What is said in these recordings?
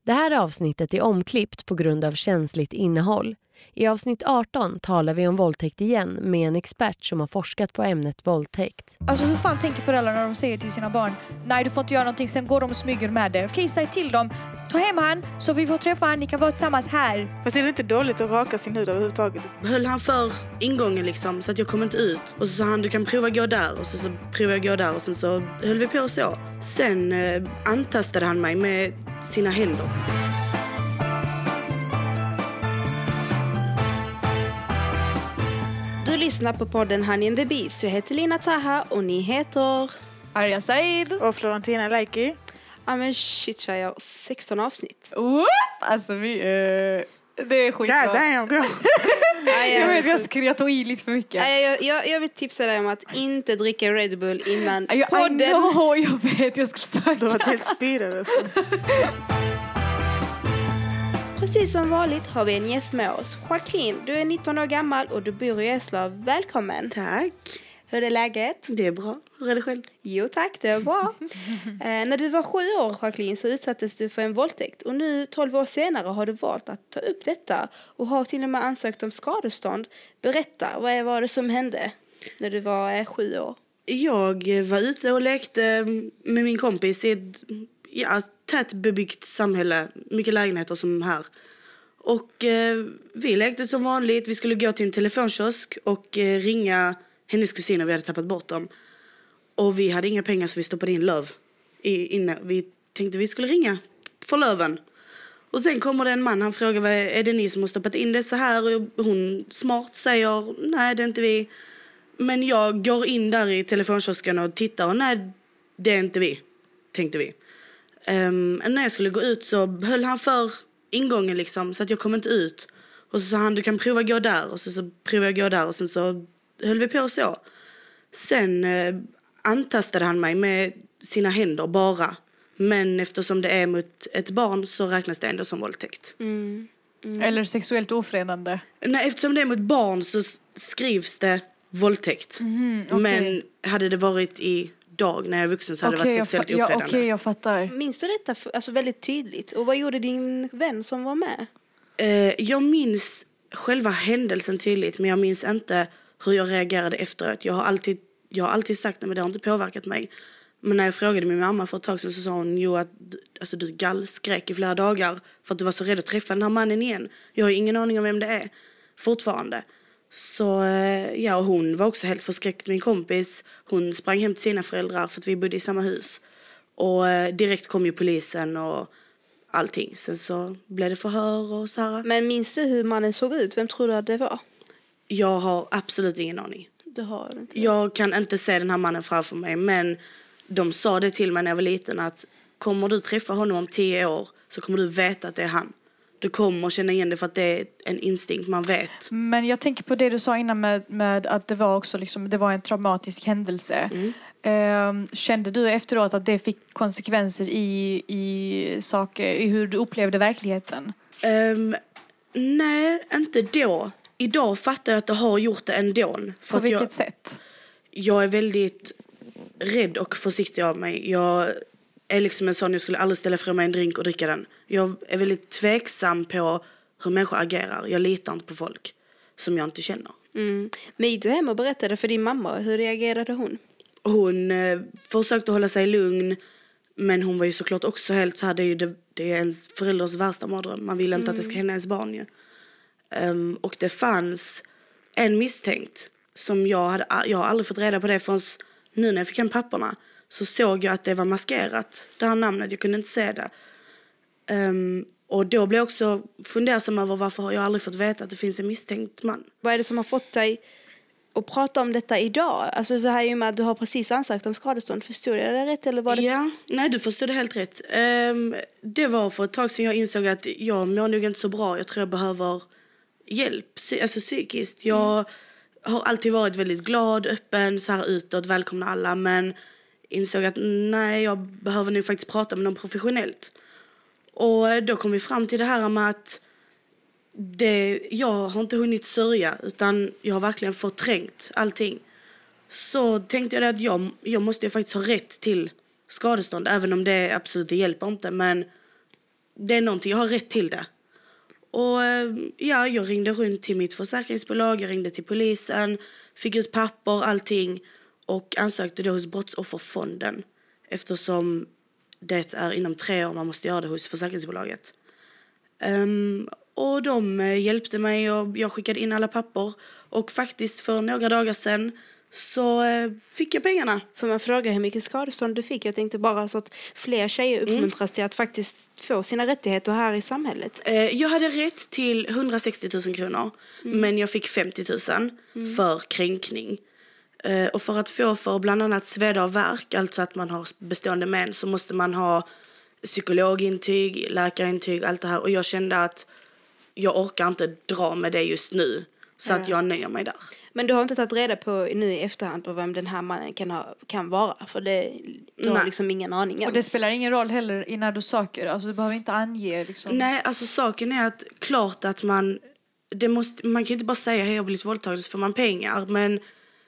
Det här avsnittet är omklippt på grund av känsligt innehåll. I avsnitt 18 talar vi om våldtäkt igen med en expert som har forskat på ämnet våldtäkt. Alltså hur fan tänker föräldrar när de säger till sina barn: nej, du får inte göra någonting, sen går de och smyger med det. Okej, säg till dem: ta hem han så vi får träffa han, ni kan vara tillsammans här. Fast är det inte dåligt att raka sin hud överhuvudtaget? Höll han för ingången liksom, så att jag kom inte ut. Och så sa han, du kan prova gå där. Och så provade jag gå där och sen så höll vi på så. Sen antastade han mig med sina händer. Du lyssnar på podden Honey and the Beast. Jag heter Lina Taha och ni heter... Arja Said. Och Florentina Leiki. Ja men shit, jag har 16 avsnitt. Alltså vi... det är skitbra. God damn, girl. Jag tog i lite för mycket. Jag vill tipsa dig om att inte dricka Red Bull innan podden. Jag vet, jag skulle sagt. Du har varit helt spirad. Alltså. Precis som vanligt har vi en gäst med oss. Jacqueline, du är 19 år gammal och du bor i Eslöv. Välkommen. Tack. Hur är läget? Det är bra. Hur är det själv? Jo tack, det är bra. När du var 7 år, Jacqueline, så utsattes du för en våldtäkt. Och nu 12 år senare har du valt att ta upp detta. Och har till och med ansökt om skadestånd. Berätta, vad var det som hände när du var 7 år? Jag var ute och lekte med min kompis i ett tätt bebyggt samhälle. Mycket lägenheter som här. Och vi lekte som vanligt. Vi skulle gå till en telefonkiosk och ringa hennes kusiner. Vi hade tappat bort dem. Och vi hade inga pengar så vi stoppade in löv inne. Vi tänkte vi skulle ringa för löven. Och sen kommer det en man, han frågar, är det ni som har stoppat in det så här? Och hon smart säger, nej det är inte vi. Men jag går in där i telefonkiosken och tittar och nej, det är inte vi, tänkte vi. När jag skulle gå ut så höll han för ingången liksom, så att jag kom inte ut. Och så sa han, du kan prova gå där. Och så provade jag gå där och sen så höll vi på så. Sen antastade han mig med sina händer bara. Men eftersom det är mot ett barn så räknas det ändå som våldtäkt. Eller sexuellt ofredande. Nej, eftersom det är mot barn så skrivs det våldtäkt. Okay. Men hade det varit i dag när jag är vuxen så hade det varit sexuellt ofredande. Okej, jag fattar. Minns du detta alltså väldigt tydligt? Och vad gjorde din vän som var med? Jag minns själva händelsen tydligt, men jag minns inte hur jag reagerade efteråt. Jag har alltid sagt, men det har inte påverkat mig. Men när jag frågade min mamma för ett tag sedan så sa hon att alltså, du gallskrek i flera dagar för att du var så rädd att träffa den här mannen igen. Jag har ingen aning om vem det är fortfarande. Så ja, och hon var också helt förskräckt, min kompis. Hon sprang hem till sina föräldrar för att vi bodde i samma hus. Och direkt kom ju polisen och allting. Sen så blev det förhör och så här. Men minns du hur mannen såg ut? Vem tror du att det var? Jag har absolut ingen aning. Du har inte. Jag kan inte se den här mannen framför mig, men de sa det till mig när jag var liten att kommer du träffa honom om 10 år så kommer du veta att det är han. Du kommer känna igen det för att det är en instinkt, man vet. Men jag tänker på det du sa innan med att det var också liksom, det var en traumatisk händelse. Kände du efteråt att det fick konsekvenser i saker, i hur du upplevde verkligheten? Nej, inte då. Idag fattar jag att det har gjort det ändå. På vilket sätt? Jag är väldigt rädd och försiktig av mig. Jag är liksom en sån, jag skulle aldrig ställa fram mig en drink och dricka den. Jag är väldigt tveksam på hur människor agerar. Jag litar inte på folk som jag inte känner. Men gick du hem och berättade för din mamma? Hur reagerade hon? Hon försökte hålla sig lugn. Men hon var ju såklart också helt så här. Det är ens förälders värsta mardröm. Man vill inte att det ska hända ens barn ju. Och det fanns en misstänkt som jag har aldrig fått reda på det förrän nu när jag fick hem papperna. Så såg jag att det var maskerat, det här namnet. Jag kunde inte se det. Och då blev jag också fundersam över varför har jag aldrig fått veta att det finns en misstänkt man. Vad är det som har fått dig att prata om detta idag? Alltså så här ju med att du har precis ansökt om skadestånd. Förstod jag det rätt? Eller var det... Ja, nej du förstod det helt rätt. Det var för ett tag sedan jag insåg att jag mår nog inte så bra. Jag tror jag behöver hjälp, alltså psykiskt. Jag har alltid varit väldigt glad, öppen, så här utåt, välkomna alla. Men insåg att nej, jag behöver nog faktiskt prata med någon professionellt. Och då kom vi fram till det här med att jag har inte hunnit sörja utan jag har verkligen förträngt allting. Så tänkte jag att jag måste ju faktiskt ha rätt till skadestånd, även om det absolut hjälper inte. Men det är någonting, jag har rätt till det. Och ja, jag ringde runt till mitt försäkringsbolag, jag ringde till polisen, fick ut papper, allting och ansökte då hos Brottsofferfonden eftersom det är inom 3 år man måste göra det hos försäkringsbolaget. Och de hjälpte mig och jag skickade in alla papper och faktiskt för några dagar sedan så fick jag pengarna. Får man fråga hur mycket skadestånd du fick? Jag tänkte bara så att fler tjejer uppmuntras till att faktiskt få sina rättigheter här i samhället. Jag hade rätt till 160 000 kronor, men jag fick 50 000 för kränkning. Och för att få för bland annat sveda och värk, alltså att man har bestående men, så måste man ha psykologintyg, läkarintyg, allt det här. Och jag kände att jag orkar inte dra med det just nu, så att jag nöjer mig där. Men du har inte tagit reda på nu i efterhand på vem den här mannen kan vara? För du har liksom ingen aning alls. Och det spelar ingen roll heller innan du söker. Alltså du behöver inte ange liksom. Nej, alltså saken är att klart att man kan ju inte bara säga hej, jag har blivit våldtagen så får man pengar. Men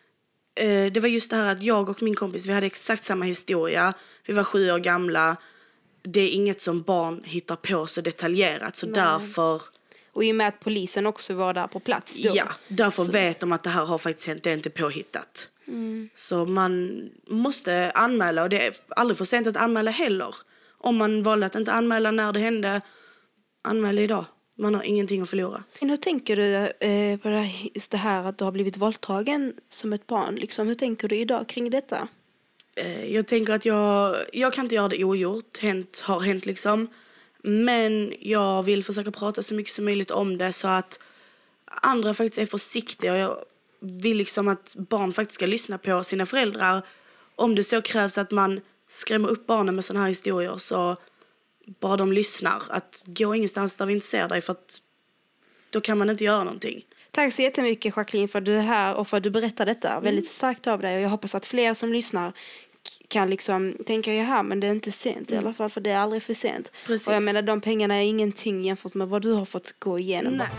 det var just det här att jag och min kompis, vi hade exakt samma historia. Vi var 7 år gamla. Det är inget som barn hittar på så detaljerat. Så därför... Och i och med att polisen också var där på plats då. Ja, därför vet de att det här har faktiskt hänt, det är inte påhittat. Så man måste anmäla, och det är aldrig för sent att anmäla heller. Om man valde att inte anmäla när det hände, anmäla idag. Man har ingenting att förlora. Men hur tänker du på just det här att du har blivit våldtagen som ett barn? Liksom, hur tänker du idag kring detta? Jag tänker att jag kan inte göra det ogjort. Har hänt liksom. Men jag vill försöka prata så mycket som möjligt om det så att andra faktiskt är försiktiga. Och jag vill liksom att barn faktiskt ska lyssna på sina föräldrar. Om det så krävs att man skrämmer upp barnen med såna här historier, så bara de lyssnar. Att gå ingenstans där vi inte ser dig, för att då kan man inte göra någonting. Tack så jättemycket, Jacqueline, för att du är här och för att du berättar detta. Väldigt starkt av dig, och jag hoppas att fler som lyssnar kan liksom tänka, jaha, men det är inte sent i alla fall, för det är aldrig för sent. Precis. Och jag menar, de pengarna är ingenting jämfört med vad du har fått gå igenom. Nej.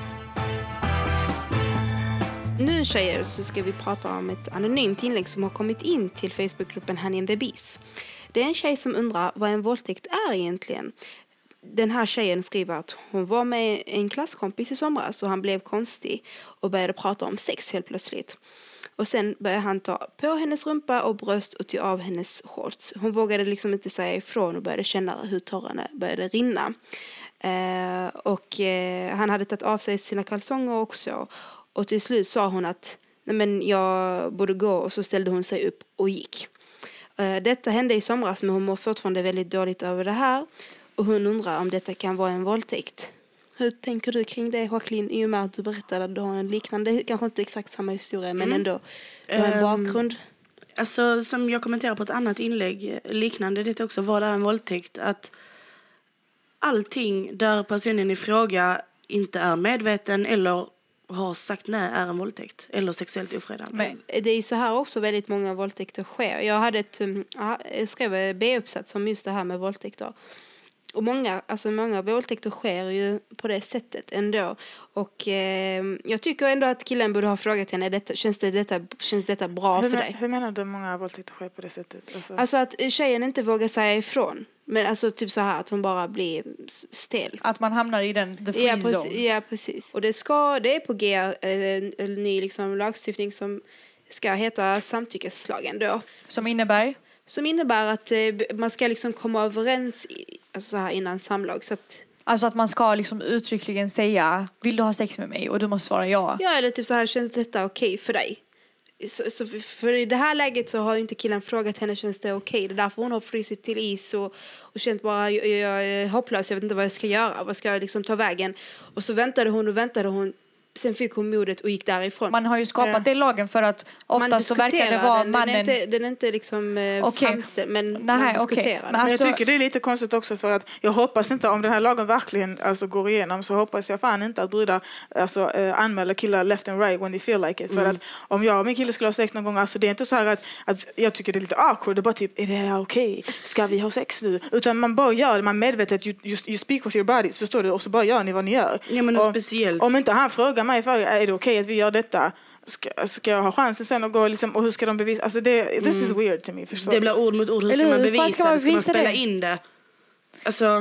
Nu, tjejer, så ska vi prata om ett anonymt inlägg som har kommit in till Facebookgruppen Honey and the Bees. Det är en tjej som undrar vad en våldtäkt är egentligen. Den här tjejen skriver att hon var med en klasskompis i somras och han blev konstig och började prata om sex helt plötsligt. Och sen började han ta på hennes rumpa och bröst och ta av hennes shorts. Hon vågade liksom inte säga ifrån och började känna hur tårarna började rinna. Han hade tagit av sig sina kalsonger också. Och till slut sa hon att nej, men jag borde gå, och så ställde hon sig upp och gick. Detta hände i somras, men hon mår fortfarande väldigt dåligt över det här. Och hon undrar om detta kan vara en våldtäkt. Hur tänker du kring det, Jacqueline, i och med att du berättade att du har en liknande, kanske inte exakt samma historia, men ändå en bakgrund? Alltså, som jag kommenterade på ett annat inlägg liknande det också, var det en våldtäkt, att allting där personen i fråga inte är medveten eller har sagt nej är en våldtäkt eller sexuellt ofredande. Men det är ju så här också väldigt många våldtäkter sker. Jag hade jag skrev B-uppsats om just det här med våldtäkter. Och många våldtäkter sker ju på det sättet ändå. Och jag tycker ändå att killen borde ha frågat henne, känns detta bra för dig? Hur menar du många våldtäkter sker på det sättet? Alltså att tjejen inte vågar säga ifrån. Men alltså typ så här att hon bara blir stel. Att man hamnar i the free zone. Ja, precis. Och det är på G en ny liksom lagstiftning som ska heta samtyckeslagen då. Som innebär? Som innebär att man ska liksom komma överens alltså så här innan samlag. Så att, alltså att man ska liksom uttryckligen säga, vill du ha sex med mig? Och du måste svara ja. Ja, eller typ så här, känns detta okej för dig? Så för i det här läget så har ju inte killen frågat henne, känns det okej? Det är därför hon har frysit till is och känt bara, jag är hopplös, jag vet inte vad jag ska göra. Vad ska jag liksom ta vägen? Och så väntade hon. Sen fick hon modet och gick därifrån. Man har ju skapat den lagen för att ofta så verkar det vara mannen... Den är inte liksom framställd, men man diskuterar. Men jag tycker det är lite konstigt också, för att jag hoppas inte, om den här lagen verkligen alltså går igenom, så hoppas jag fan inte att brudar alltså, anmäler killar left and right when they feel like it. För att om jag och min kille skulle ha sex någon gång, alltså det är inte så här att jag tycker det är lite awkward, det är bara typ, är det här okej? Ska vi ha sex nu? Utan man bara gör det, man medvetet, you speak with your bodies, förstår du? Och så bara gör ni vad ni gör. Ja, men och speciellt. Om inte han frågar mig, är det okej att vi gör detta? Ska jag ha chansen sen att gå liksom, och hur ska de bevisa? Alltså this is weird to me, förstår. Det blir ord mot ord, hur ska man bevisa det? Ska man spela in det? Alltså...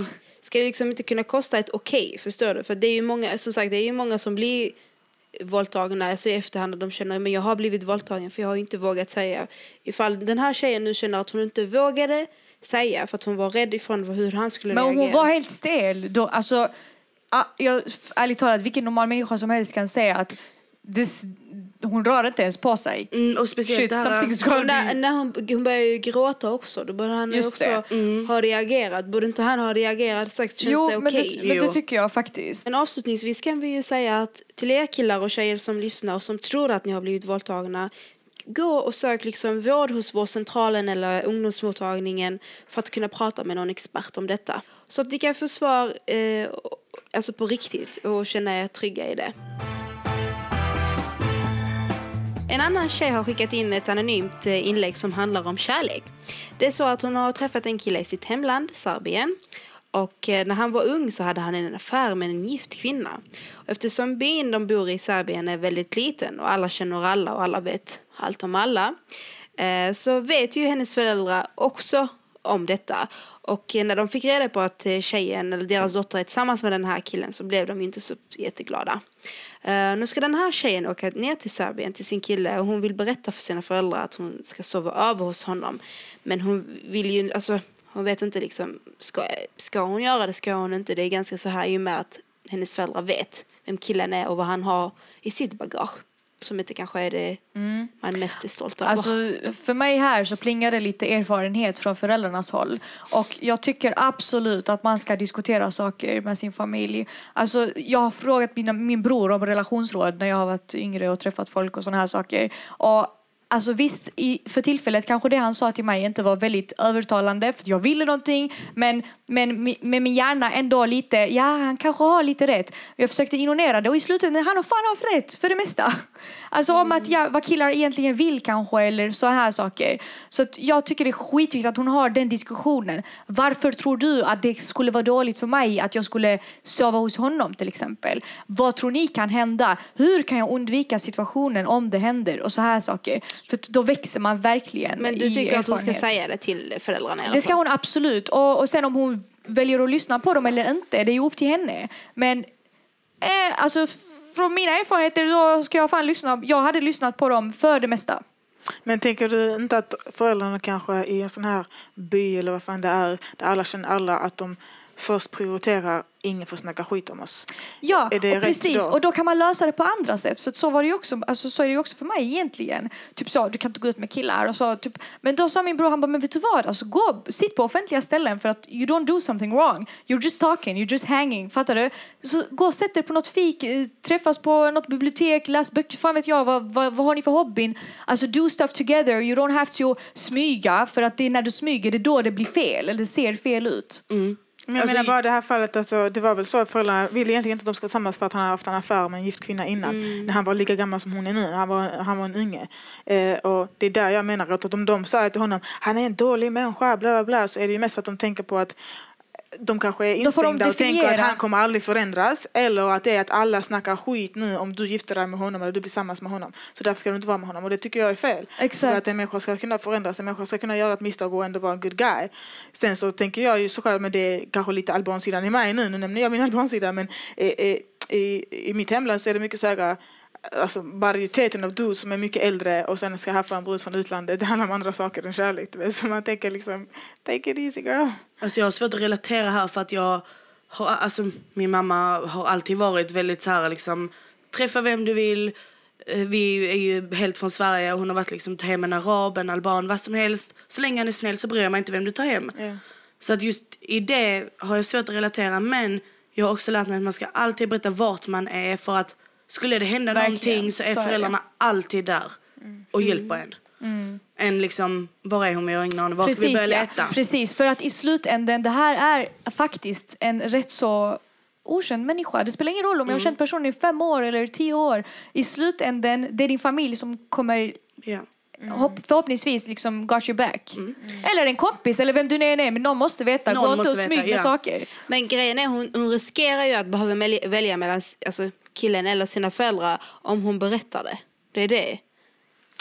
ska det liksom inte kunna kosta ett okej, förstår du? För det är ju många, som sagt, det är ju många som blir våldtagna alltså i efterhand och de känner men jag har blivit våldtagen för jag har inte vågat säga. Ifall den här tjejen nu känner att hon inte vågade säga för att hon var rädd ifrån hur han skulle reagera. Men hon var helt stel. Då, alltså, jag, ärligt talat, vilken normal människa som helst kan säga att hon rör inte ens på sig. Och speciellt när hon började ju gråta också. Då borde han också ha reagerat. Borde inte han ha reagerat sagt känns det okej? Men det tycker jag faktiskt. Men avslutningsvis kan vi ju säga att till er killar och tjejer som lyssnar och som tror att ni har blivit våldtagna, gå och sök liksom vård hos vårdcentralen eller ungdomsmottagningen för att kunna prata med någon expert om detta. Så att ni kan få svar alltså på riktigt och känna er trygga i det. En annan tjej har skickat in ett anonymt inlägg som handlar om kärlek. Det är så att hon har träffat en kille i sitt hemland, Serbien. Och när han var ung så hade han en affär med en gift kvinna. Och eftersom byn de bor i Serbien är väldigt liten och alla känner alla och alla vet allt om alla. Så vet ju hennes föräldrar också om detta. Och när de fick reda på att tjejen eller deras dotter är tillsammans med den här killen så blev de inte så jätteglada. Nu ska den här tjejen åka ner till Serbien till sin kille och hon vill berätta för sina föräldrar att hon ska sova över hos honom. Men hon vill ju, alltså hon vet inte liksom, ska hon göra det, ska hon inte. Det är ganska så här i och med att hennes föräldrar vet vem killen är och vad han har i sitt bagage. Som inte kanske är det man mest är stolt över. Alltså, för mig här så plingar det lite erfarenhet från föräldrarnas håll. Och jag tycker absolut att man ska diskutera saker med sin familj. Alltså, jag har frågat min bror om relationsråd när jag har varit yngre och träffat folk och såna här saker. Och alltså visst, för tillfället kanske det han sa till mig inte var väldigt övertalande för jag ville någonting, men med min hjärna ändå lite, ja han kanske har lite rätt. Jag försökte ignorera det och i slutändan han har fan haft rätt för det mesta. Alltså om att vad killar egentligen vill kanske eller så här saker. Så att jag tycker det är skitviktigt att hon har den diskussionen. Varför tror du att det skulle vara dåligt för mig att jag skulle sova hos honom till exempel? Vad tror ni kan hända? Hur kan jag undvika situationen om det händer? Och så här saker. För då växer man verkligen. Men du tycker att hon ska säga det till föräldrarna? Det ska hon absolut. Och sen om hon väljer att lyssna på dem eller inte, det är ju upp till henne. Men alltså från mina erfarenheter då ska jag fan lyssna. Jag hade lyssnat på dem för det mesta. Men tänker du inte att föräldrarna kanske i en sån här by eller vad fan det är, där alla känner alla, att de först prioriterar ingen får snacka skit om oss? Ja, är det och precis. då? Och då kan man lösa det på andra sätt. För så var det ju också, alltså, så är det ju också för mig egentligen. Typ så, du kan inte gå ut med killar. Och så, typ. Men då sa min bror, han bara, men vet du vad? Alltså, sitt på offentliga ställen för att you don't do something wrong. You're just talking, you're just hanging. Fattar du? Så gå och sätt dig på något fik, träffas på något bibliotek, läs böcker. Fan vet jag, vad har ni för hobbyn? Alltså, do stuff together. You don't have to smyga. För att det är när du smyger, det är då det blir fel. Eller det ser fel ut. Men jag menar bara det här fallet, alltså, det var väl så att föräldrarna ville egentligen inte att de skulle tillsammans för att han hade haft en affär med en gift kvinna innan. När han var lika gammal som hon är nu. Han var en unge. Och det är där jag menar att om de sa till honom, han är en dålig människa, bla bla bla, så är det ju mest för att de tänker på att de kanske är instängda och tänker att han kommer aldrig förändras. Eller att det är att alla snackar skit nu om du gifter dig med honom eller du blir tillsammans med honom. Så därför ska du inte vara med honom. Och det tycker jag är fel. Exakt. För att en människa ska kunna förändras. En människa ska kunna göra ett misstag och ändå vara en good guy. Sen så tänker jag ju så själv med det kanske lite albansidan i mig nu. Nu nämner jag min albansida. Men i mitt hemland så är det mycket så här, alltså majoriteten av du som är mycket äldre och sen ska haffa en brud från utlandet, det handlar om andra saker än kärlek. Så man tänker liksom, take it easy girl. Alltså jag har svårt att relatera här för att jag har, alltså min mamma har alltid varit väldigt så här liksom, träffa vem du vill. Vi är ju helt från Sverige och hon har varit liksom, ta hem en arab, en alban, vad som helst. Så länge han är snäll så bryr jag mig inte vem du tar hem. Yeah. Så att just i det har jag svårt att relatera, men jag har också lärt mig att man ska alltid berätta vart man är, för att skulle det hända någonting så är föräldrarna alltid där och hjälper en. En liksom, var är hon med ögonen? Var ska vi börja leta? Precis, för att i slutändan, det här är faktiskt en rätt så okänd människa. Det spelar ingen roll om jag har känt personen i 5 år eller 10 år. I slutändan, det är din familj som kommer förhoppningsvis liksom got your back. Eller en kompis eller vem du nu är, men någon måste veta. Gå inte och smyg med saker. Men grejen är, hon riskerar ju att behöva välja mellan alltså, killen eller sina föräldrar om hon berättar det. Det är det.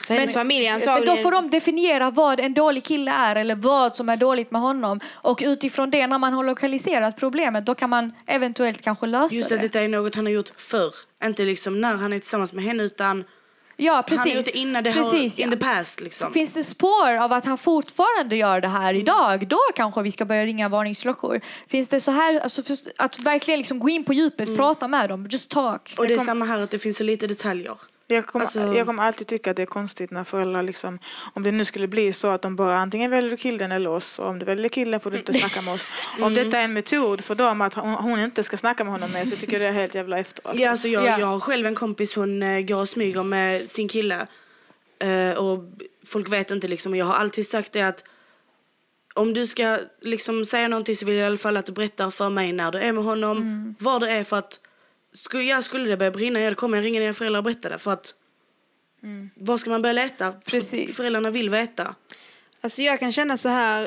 För hennes familj Men antagligen... då får de definiera vad en dålig kille är eller vad som är dåligt med honom. Och utifrån det, när man har lokaliserat problemet, då kan man eventuellt kanske lösa Just det. att detta är något han har gjort förr. Inte liksom när han är tillsammans med henne, utan Ja, precis. han har gjort det innan, det Precis, har in the past. Liksom. Finns det spår av att han fortfarande gör det här idag, då kanske vi ska börja ringa varningsklockor. Finns det så här, alltså, att verkligen liksom gå in på djupet, prata med dem, just talk. Och det är samma här, att det finns så lite detaljer. Jag kommer alltid tycka att det är konstigt när föräldrar liksom, om det nu skulle bli så att de bara antingen väljer killen eller oss, och om du väljer killen får du inte snacka med oss. Om detta är en metod för dem att hon inte ska snacka med honom med, så tycker jag det är helt jävla efter. Alltså. Ja, alltså jag har själv en kompis, hon går och smyger med sin kille. Och folk vet inte liksom, och jag har alltid sagt det att om du ska liksom säga någonting, så vill jag i alla fall att du berättar för mig när du är med honom, vad det är, för att skulle det börja brinna, då kommer jag ringa dina föräldrar och berätta det, för att vad ska man börja leta? Precis. Föräldrarna vill veta. Alltså jag kan känna så här,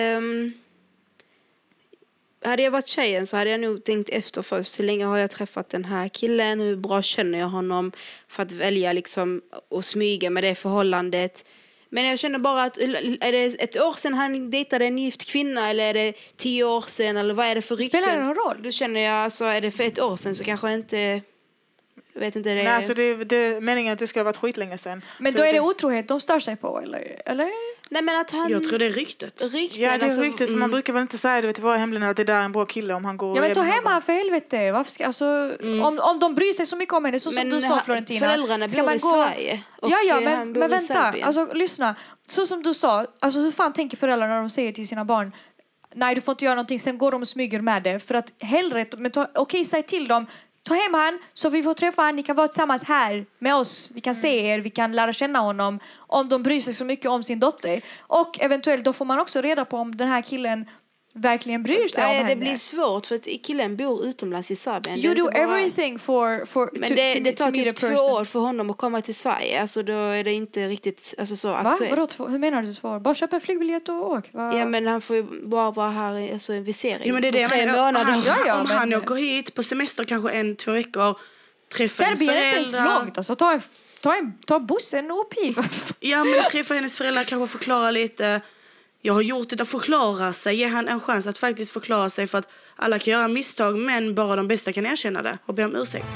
hade jag varit tjejen så hade jag nog tänkt efter först, hur länge har jag träffat den här killen, hur bra känner jag honom, för att välja liksom och smyga med det förhållandet. Men jag känner bara att, är det ett år sedan han dejtade en gift kvinna, eller är det 10 år sedan, eller vad är det för rykten? Spelar det någon roll? Då känner jag, alltså är det för ett år sedan så kanske jag inte, jag vet inte. Nej, alltså det är meningen att det skulle ha varit skitlänge sedan. Men så då är det otrohet de stör sig på, eller? Nej, men att han... Jag tror det är ryktet. Ja, det är ryktet, för man brukar väl inte säga, du vet, vad hemligen att det där är en bra kille om han går. Ja, men ta hem han för helvete. Varför ska, alltså, om de bryr sig så mycket om henne, så som du sa, Florentina. Föräldrarna bor i Sverige. Ja, men vänta. Alltså, lyssna. Så som du sa, alltså, hur fan tänker föräldrar när de säger till sina barn, nej, du får inte göra någonting, sen går de och smyger med det. För att hellre, men okej, säg till dem, ta hem han så vi får träffa han, ni kan vara tillsammans här med oss, vi kan se er, vi kan lära känna honom, om de bryr sig så mycket om sin dotter. Och eventuellt då får man också reda på om den här killen verkligen bryr sig om henne. Det blir svårt, för att killen bor utomlands i Serbien. You do everything for men det tar typ 2 år för honom att komma till Sverige. Alltså då är det inte riktigt, alltså, så aktuellt. Vadå, hur menar du 2 år? Bara köpa en flygbiljett och åk. Ja, men han får ju bara vara här, alltså en visering. Ja, men det är det. 3 månader. Om han åker hit på semester kanske 1-2 veckor, träffar hennes Serbien är inte ens föräldrar. långt. Alltså, ta bussen och upp hit. Ja, men träffa hennes föräldrar, kanske förklara lite. Jag har gjort det, att förklara sig. Ge han en chans att faktiskt förklara sig, för att alla kan göra misstag, men bara de bästa kan erkänna det och be om ursäkt.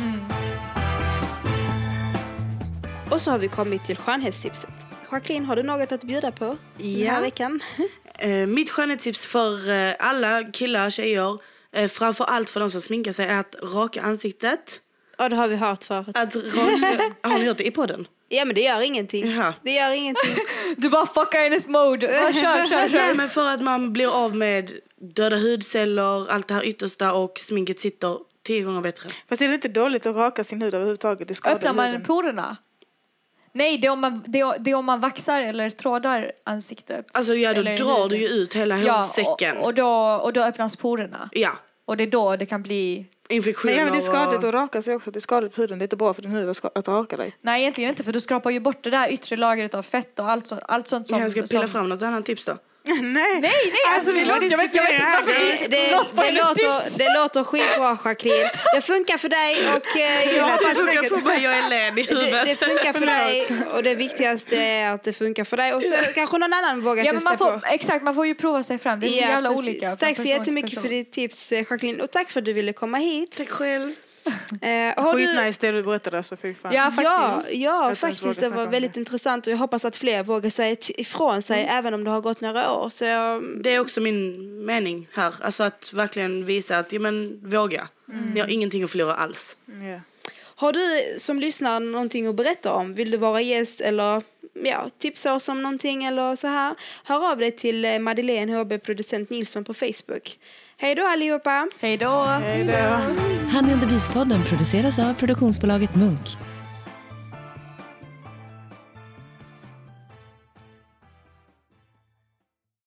Och så har vi kommit till skönhetstipset. Jacqueline, har du något att bjuda på den här veckan? Mitt skönhetstips för alla killar, tjejer, framförallt för de som sminkar sig, är att raka ansiktet. Ja, det har vi hört förut. Har ni hört det i podden? Ja, men det gör ingenting. Jaha. Det gör ingenting. Du bara fuckar hennes mode. Kör. Nej, men för att man blir av med döda hudceller, allt det här yttersta, och sminket sitter 10 gånger bättre. Fast är det inte dåligt att raka sin hud överhuvudtaget? Det skadar Öppnar man huden. porerna? Nej, det är om man vaxar eller trådar ansiktet. Alltså ja, då eller drar du ju ut hela hårsäcken. Och då öppnas porerna. Ja. Och det är då det kan bli... Infektioner. Men det är skadligt att raka sig också. Det är skadligt för huden. Det är inte bra för din hud att raka dig. Nej, egentligen inte. För du skrapar ju bort det där yttre lagret av fett och allt sånt som... Jag ska pilla fram något annat tips då. Nej, alltså det låter... Jag vet inte varför det låter skitbra, Jacqueline. Det funkar för dig, och jag hoppas jag är led i huvudet. det funkar för dig, och det viktigaste är att det funkar för dig, och så kanske någon annan vågar testa på. Exakt, man får ju prova sig fram. Det är så jävla olika. Tack så jättemycket för ditt tips, Jacqueline, och tack för att du ville komma hit. Tack själv. Skitnice det du berättade, så fy fan. Ja, faktiskt. Ja, faktiskt. Det var väldigt intressant, och jag hoppas att fler vågar säga ifrån sig även om det har gått några år. Så det är också min mening här. Alltså att verkligen visa att, våga. Ni har ingenting att förlora alls. Yeah. Har du som lyssnar någonting att berätta om? Vill du vara gäst eller tipsa oss om någonting eller så här? Hör av dig till Madeleine HB Producent Nilsson på Facebook. Hej då allihopa! Hej då! Honey and the Beast-podden produceras av produktionsbolaget Munk.